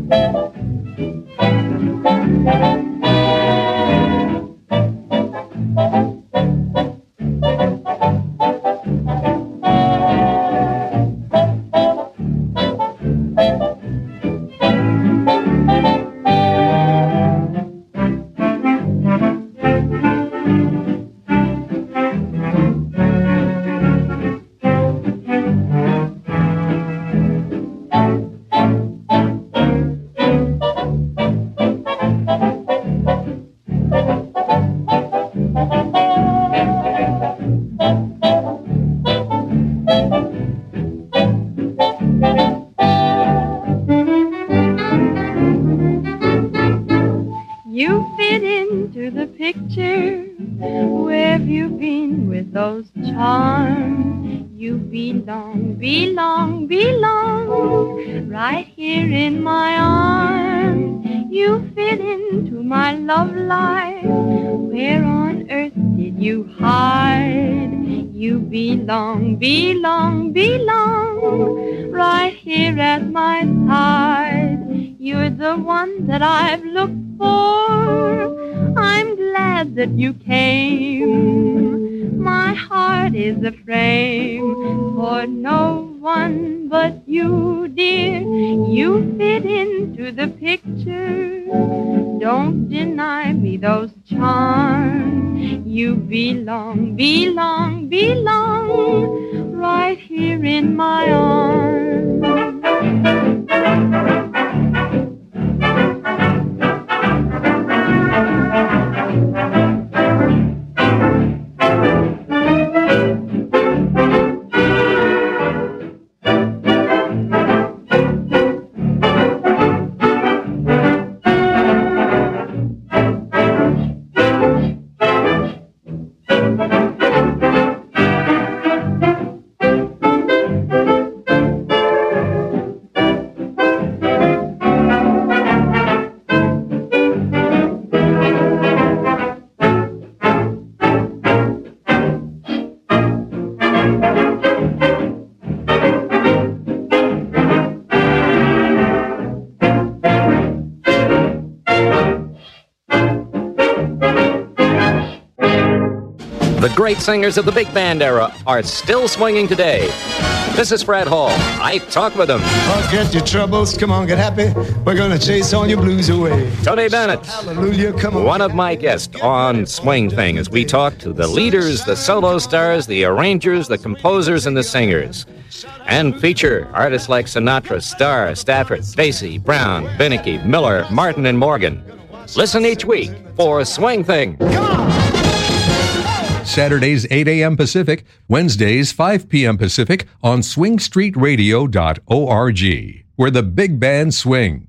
Belong, right here at my side. You're the one that I've looked for. I'm glad that you came. My heart is a frame for no one but you, dear. You fit into the picture. Don't deny me those charms. You belong, belong, belong, right here in my arms. The great singers of the big band era are still swinging today. This is Fred Hall. I talk with them. Forget your troubles, come on, get happy. We're gonna chase all your blues away. Tony Bennett, hallelujah, come on. One of my guests on Swing Thing as we talk to the leaders, the solo stars, the arrangers, the composers, and the singers. And feature artists like Sinatra, Starr, Stafford, Stacy, Brown, Beneke, Miller, Martin, and Morgan. Listen each week for Swing Thing. Come on! Saturdays 8 a.m. Pacific, Wednesdays 5 p.m. Pacific on swingstreetradio.org, where the big band swings.